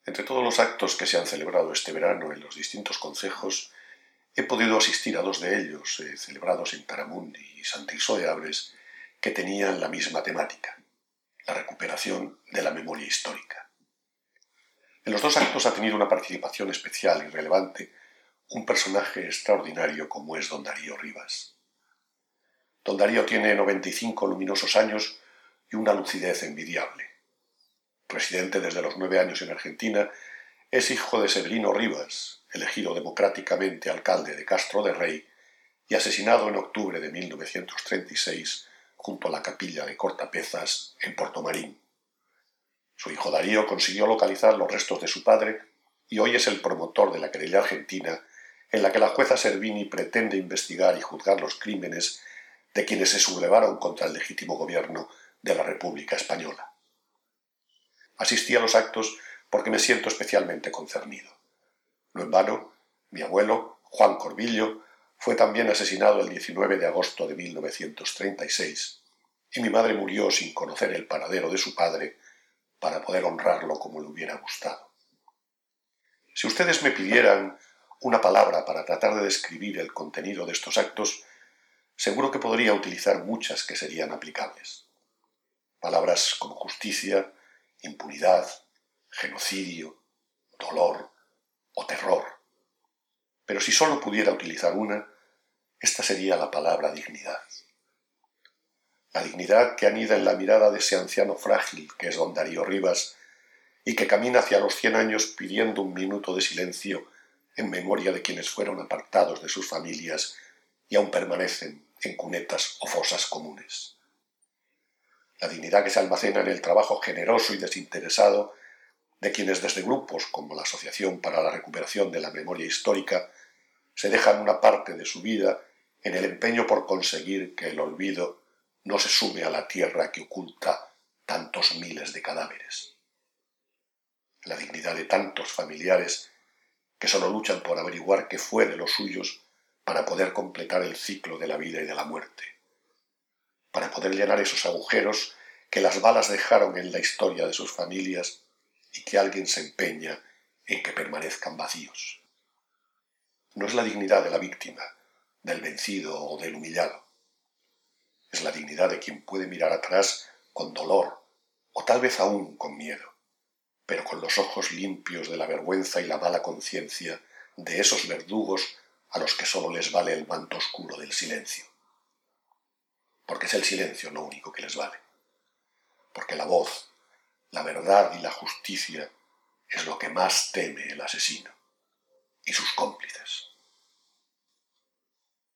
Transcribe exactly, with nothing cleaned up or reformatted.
Entre todos los actos que se han celebrado este verano en los distintos concejos, he podido asistir a dos de ellos, eh, celebrados en Taramundi y Santiso de Abres, que tenían la misma temática, la recuperación de la memoria histórica. En los dos actos ha tenido una participación especial y relevante un personaje extraordinario como es don Darío Rivas. Don Darío tiene noventa y cinco luminosos años y una lucidez envidiable. Residente desde los nueve años en Argentina, es hijo de Severino Rivas, elegido democráticamente alcalde de Castro de Rey y asesinado en octubre de mil novecientos treinta y seis junto a la capilla de Cortapezas en Portomarín. Su hijo Darío consiguió localizar los restos de su padre y hoy es el promotor de la querella argentina en la que la jueza Servini pretende investigar y juzgar los crímenes de quienes se sublevaron contra el legítimo gobierno de la República Española. Asistí a los actos porque me siento especialmente concernido. No en vano, mi abuelo, Juan Corbillo, fue también asesinado el diecinueve de agosto de mil novecientos treinta y seis, y mi madre murió sin conocer el paradero de su padre para poder honrarlo como le hubiera gustado. Si ustedes me pidieran una palabra para tratar de describir el contenido de estos actos, seguro que podría utilizar muchas que serían aplicables. Palabras como justicia, impunidad, genocidio, dolor o terror. Pero si solo pudiera utilizar una, esta sería la palabra dignidad. La dignidad que anida en la mirada de ese anciano frágil que es don Darío Rivas y que camina hacia los cien años pidiendo un minuto de silencio en memoria de quienes fueron apartados de sus familias y aún permanecen en cunetas o fosas comunes. La dignidad que se almacena en el trabajo generoso y desinteresado de quienes desde grupos como la Asociación para la Recuperación de la Memoria Histórica se dejan una parte de su vida en el empeño por conseguir que el olvido no se sume a la tierra que oculta tantos miles de cadáveres. La dignidad de tantos familiares que solo luchan por averiguar qué fue de los suyos para poder completar el ciclo de la vida y de la muerte, para poder llenar esos agujeros que las balas dejaron en la historia de sus familias y que alguien se empeña en que permanezcan vacíos. No es la dignidad de la víctima, del vencido o del humillado. Es la dignidad de quien puede mirar atrás con dolor o tal vez aún con miedo, pero con los ojos limpios de la vergüenza y la mala conciencia de esos verdugos a los que solo les vale el manto oscuro del silencio. Porque es el silencio lo único que les vale. Porque la voz, la verdad y la justicia es lo que más teme el asesino y sus cómplices.